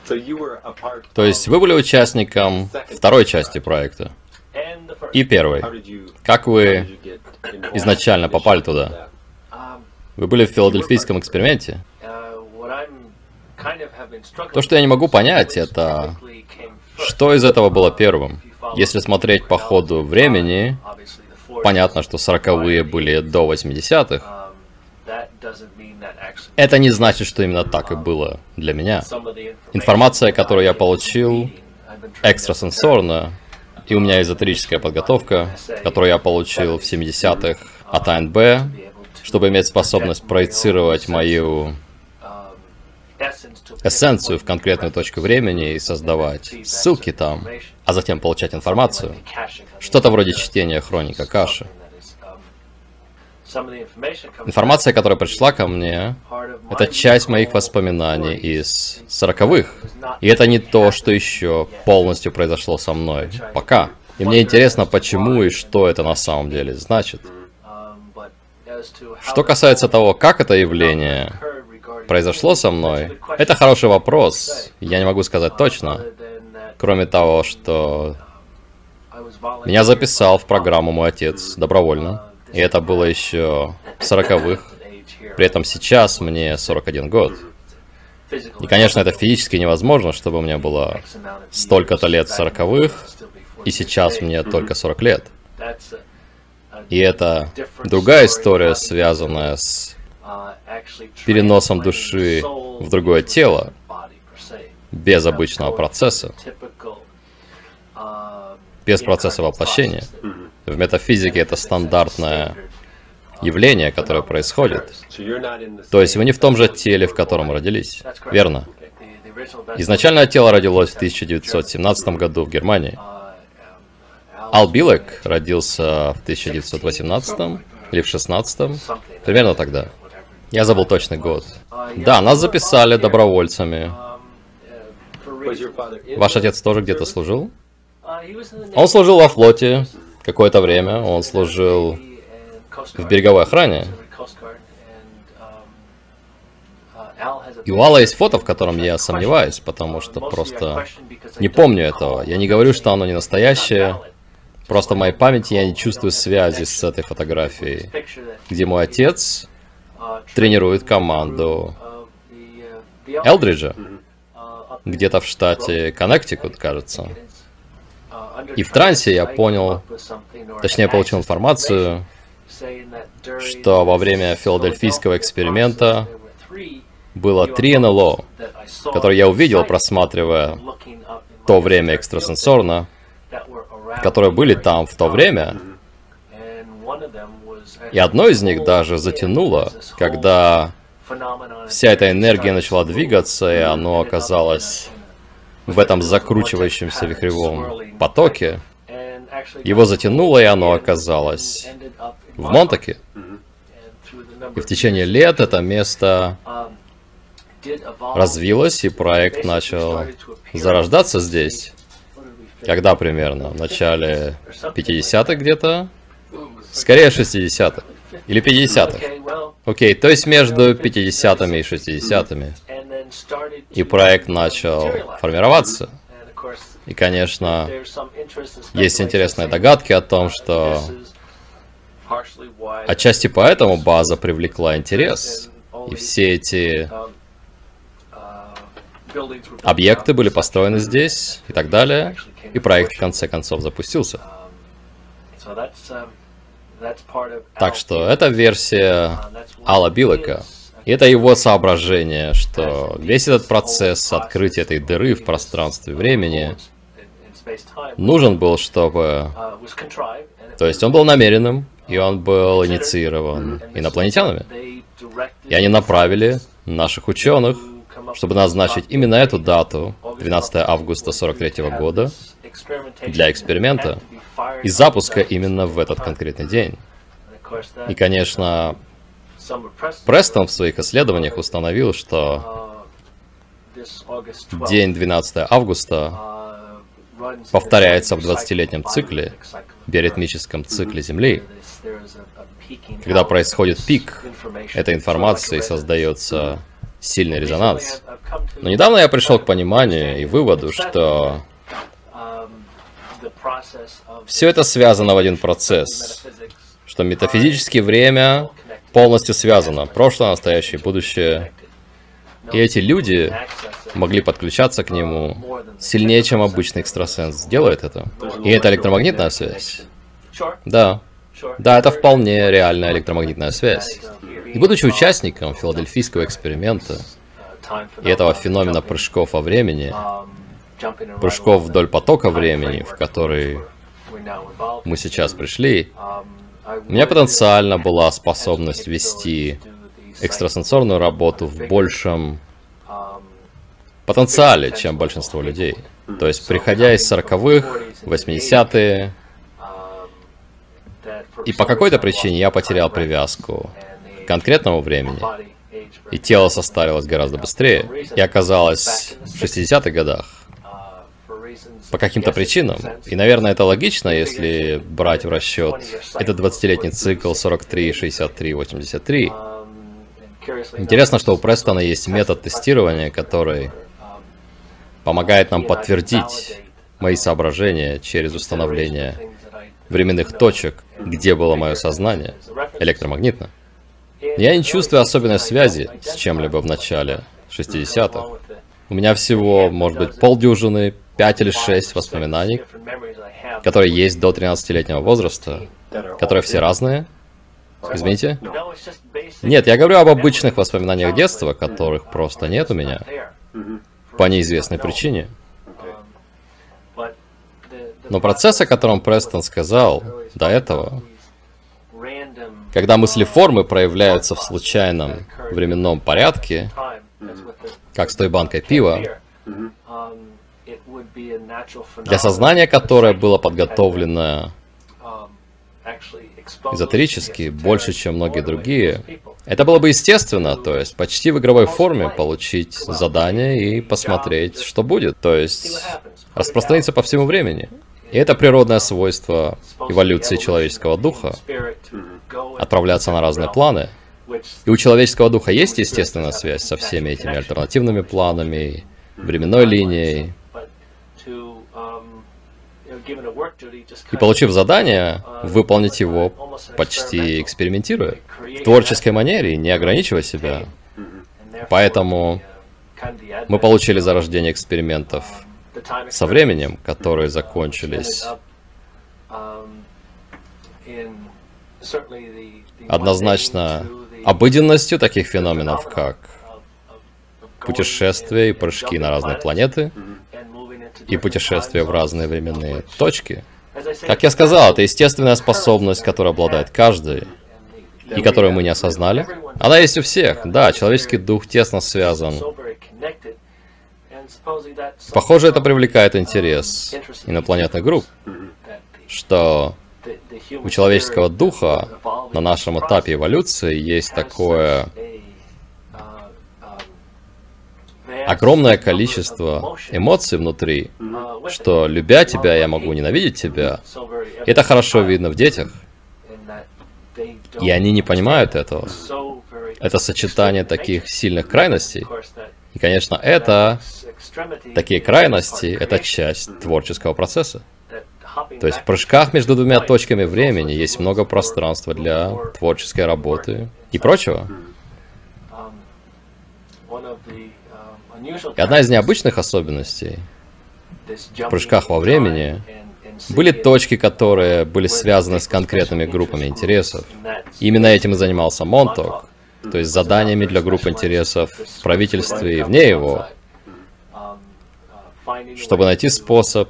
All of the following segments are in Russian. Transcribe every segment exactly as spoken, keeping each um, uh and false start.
То есть вы были участником второй части проекта и первой. Как вы изначально попали туда? Вы были в филадельфийском эксперименте? То, что я не могу понять, это что из этого было первым. Если смотреть по ходу времени, понятно, что сороковые были до восьмидесятых. Это не значит, что именно так и было для меня. Информация, которую я получил экстрасенсорно, и у меня эзотерическая подготовка, которую я получил в семидесятых от А Н Б, чтобы иметь способность проецировать мою эссенцию в конкретную точку времени и создавать ссылки там, а затем получать информацию. Что-то вроде чтения хроника Акаши. Информация, которая пришла ко мне, это часть моих воспоминаний из сороковых. И это не то, что еще полностью произошло со мной. Пока. И мне интересно, почему и что это на самом деле значит. Что касается того, как это явление произошло со мной, это хороший вопрос. Я не могу сказать точно. Кроме того, что меня записал в программу мой отец добровольно. И это было еще в сороковых. При этом сейчас мне сорок один год. И, конечно, это физически невозможно, чтобы у меня было столько-то лет в сороковых, и сейчас мне только сорок лет. И это другая история, связанная с переносом души в другое тело, без обычного процесса, без процесса воплощения. В метафизике это стандартное явление, которое происходит. То есть вы не в том же теле, в котором родились. Верно. Изначальное тело родилось в тысяча девятьсот семнадцатом году в Германии. Ал Билек родился в тысяча девятьсот восемнадцатом или в шестнадцатом, примерно тогда. Я забыл точный год. Да, нас записали добровольцами. Ваш отец тоже где-то служил? Он служил во флоте какое-то время, он служил в береговой охране. И у Алла есть фото, в котором я сомневаюсь, потому что просто не помню этого. Я не говорю, что оно не настоящее. Просто в моей памяти я не чувствую связи с этой фотографией, где мой отец тренирует команду Элдриджа, где-то в штате Коннектикут, кажется. И в трансе я понял, точнее получил информацию, что во время филадельфийского эксперимента было три Н Л О, которые я увидел, просматривая то время экстрасенсорно, которые были там в то время. И одно из них даже затянуло, когда вся эта энергия начала двигаться, и оно оказалось в этом закручивающемся вихревом потоке. Его затянуло, и оно оказалось в Монтаке. И в течение лет это место развилось, и проект начал зарождаться здесь. Когда примерно? В начале пятидесятых где-то? Скорее шестидесятых. Или пятидесятых. Окей, то есть между пятидесятыми и шестидесятыми. И проект начал формироваться. И, конечно, есть интересные догадки о том, что отчасти поэтому база привлекла интерес. И все эти объекты были построены здесь и так далее. И проект в конце концов запустился. Так что это версия Алла Билека. И это его соображение, что весь этот процесс открытия этой дыры в пространстве и времени нужен был, чтобы... То есть он был намеренным, и он был инициирован инопланетянами. И они направили наших ученых, чтобы назначить именно эту дату, двенадцатое августа сорок третьего года, для эксперимента и запуска именно в этот конкретный день. И, конечно, Престон в своих исследованиях установил, что день двенадцатое августа повторяется в двадцатилетнем цикле, биоритмическом цикле Земли, когда происходит пик этой информации и создается сильный резонанс. Но недавно я пришел к пониманию и выводу, что все это связано в один процесс, что метафизически время полностью связано, прошлое, настоящее, будущее. И эти люди могли подключаться к нему сильнее, чем обычный экстрасенс делает это. И это электромагнитная связь. Да. Да, это вполне реальная электромагнитная связь. И будучи участником филадельфийского эксперимента и этого феномена прыжков во времени, прыжков вдоль потока времени, в который мы сейчас пришли, у меня потенциально была способность вести экстрасенсорную работу в большем потенциале, чем большинство людей. То есть, приходя из сороковых, восьмидесятые, и по какой-то причине я потерял привязку к конкретному времени, и тело состарилось гораздо быстрее, и оказалось в шестидесятых годах. По каким-то причинам. И, наверное, это логично, если брать в расчет этот двадцатилетний цикл сорок три, шестьдесят три, восемьдесят три. Интересно, что у Престона есть метод тестирования, который помогает нам подтвердить мои соображения через установление временных точек, где было мое сознание, электромагнитно. Я не чувствую особенной связи с чем-либо в начале шестидесятых. У меня всего, может быть, полдюжины, пять или шесть воспоминаний, которые есть до тринадцатилетнего возраста, которые все разные. Извините? Нет, я говорю об обычных воспоминаниях детства, которых просто нет у меня. По неизвестной причине. Но процесс, о котором Престон сказал до этого, когда мыслеформы проявляются в случайном временном порядке, как с той банкой пива, для сознания, которое было подготовлено эзотерически больше, чем многие другие, это было бы естественно, то есть почти в игровой форме получить задание и посмотреть, что будет, то есть распространиться по всему времени. И это природное свойство эволюции человеческого духа, отправляться на разные планы. И у человеческого духа есть естественная связь со всеми этими альтернативными планами, временной линией. И получив задание, выполнить его, почти экспериментируя, в творческой манере, не ограничивая себя. Поэтому мы получили зарождение экспериментов со временем, которые закончились однозначно обыденностью таких феноменов, как путешествия и прыжки на разные планеты, и путешествия в разные временные точки. Как я сказал, это естественная способность, которой обладает каждый, и которую мы не осознали. Она есть у всех. Да, человеческий дух тесно связан. Похоже, это привлекает интерес инопланетных групп, что у человеческого духа на нашем этапе эволюции есть такое огромное количество эмоций внутри, что, любя тебя, я могу ненавидеть тебя. И это хорошо видно в детях. И они не понимают этого. Это сочетание таких сильных крайностей. И, конечно, это, такие крайности, это часть творческого процесса. То есть в прыжках между двумя точками времени есть много пространства для творческой работы и прочего. И одна из необычных особенностей в прыжках во времени были точки, которые были связаны с конкретными группами интересов. И именно этим и занимался Монток, то есть заданиями для групп интересов в правительстве и вне его, чтобы найти способ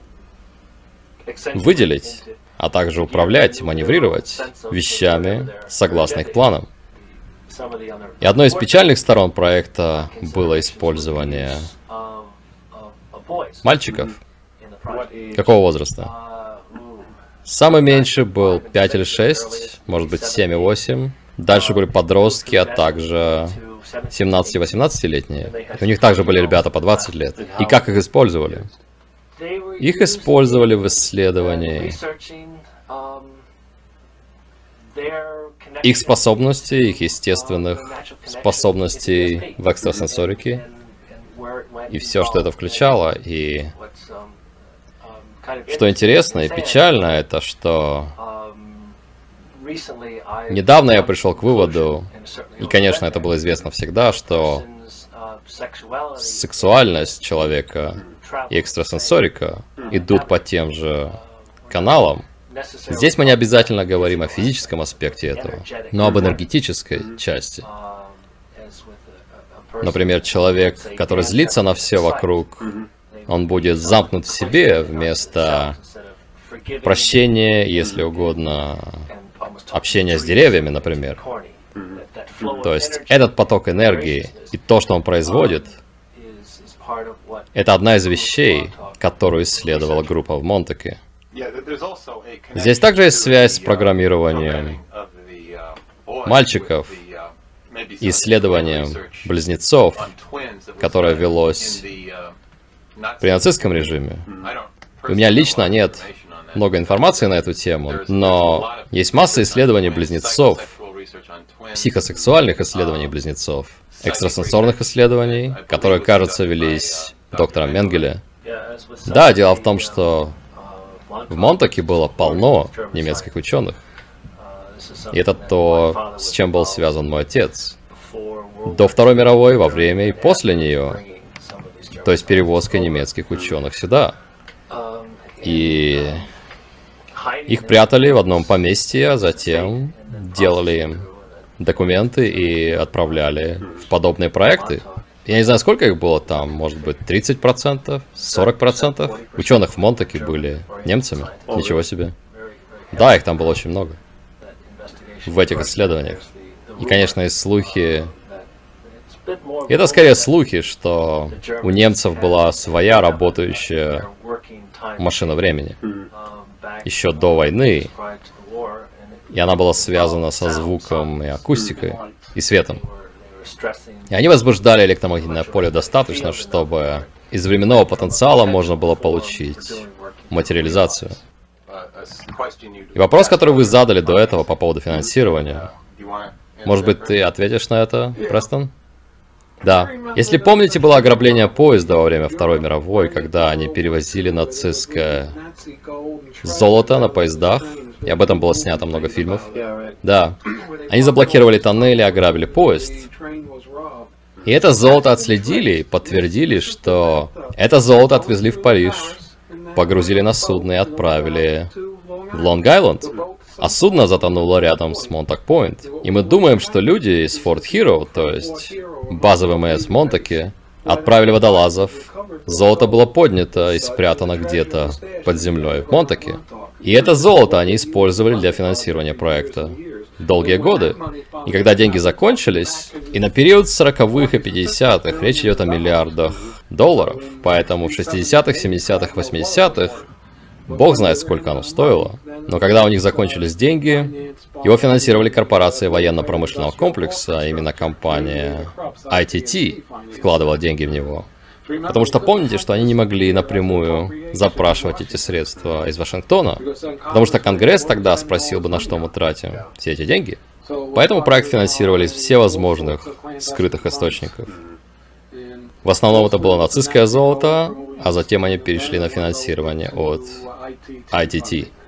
выделить, а также управлять, маневрировать вещами согласно их планам. И одной из печальных сторон проекта было использование мальчиков. Какого возраста? Самый меньший был пять или шесть, может быть семь и восемь. Дальше были подростки, а также семнадцати-восемнадцатилетние. И у них также были ребята по двадцать лет. И как их использовали? Их использовали в исследовании их способностей, их естественных способностей в экстрасенсорике, и все, что это включало. И что интересно и печально, это что недавно я пришел к выводу, и, конечно, это было известно всегда, что сексуальность человека и экстрасенсорика идут по тем же каналам. Здесь мы не обязательно говорим о физическом аспекте этого, но об энергетической части. Например, человек, который злится на все вокруг, он будет замкнут в себе вместо прощения, если угодно, общения с деревьями, например. То есть этот поток энергии и то, что он производит, это одна из вещей, которую исследовала группа в Монтаке. Здесь также есть связь с программированием мальчиков, исследованием близнецов, которое велось при нацистском режиме. У меня лично нет много информации на эту тему, но есть масса исследований близнецов, психосексуальных исследований близнецов, экстрасенсорных исследований, которые, кажется, велись доктором Менгеле. Да, дело в том, что в Монтаке было полно немецких ученых. И это то, с чем был связан мой отец. До Второй мировой, во время и после нее. То есть перевозка немецких ученых сюда. И их прятали в одном поместье, а затем делали им документы и отправляли в подобные проекты. Я не знаю, сколько их было там, может быть, тридцать процентов, сорок процентов ученых в Монтаке были немцами. Ничего себе. Да, их там было очень много в этих исследованиях. И, конечно, есть слухи... И это скорее слухи, что у немцев была своя работающая машина времени. Еще до войны. И она была связана со звуком и акустикой, и светом. И они возбуждали электромагнитное поле достаточно, чтобы из временного потенциала можно было получить материализацию. И вопрос, который вы задали до этого по поводу финансирования, может быть, ты ответишь на это, Престон? Да. Если помните, было ограбление поезда во время Второй мировой, когда они перевозили нацистское золото на поездах, и об этом было снято много фильмов. Да. Они заблокировали тоннели, ограбили поезд. И это золото отследили и подтвердили, что это золото отвезли в Париж, погрузили на судно и отправили в Лонг-Айленд. А судно затонуло рядом с Монтак-Пойнт. И мы думаем, что люди из Форт Хиро, то есть базовый МС Монтаке, отправили водолазов. Золото было поднято и спрятано где-то под землей в Монтаке. И это золото они использовали для финансирования проекта долгие годы. И когда деньги закончились, и на период сороковых и пятидесятых речь идет о миллиардах долларов, поэтому в шестидесятых, семидесятых, восьмидесятых бог знает, сколько оно стоило. Но когда у них закончились деньги, его финансировали корпорации военно-промышленного комплекса, а именно компания ай ти ти вкладывала деньги в него. Потому что помните, что они не могли напрямую запрашивать эти средства из Вашингтона, потому что Конгресс тогда спросил бы, на что мы тратим все эти деньги. Поэтому проект финансировали из всевозможных скрытых источников. В основном это было нацистское золото, а затем они перешли на финансирование от ай ти ти.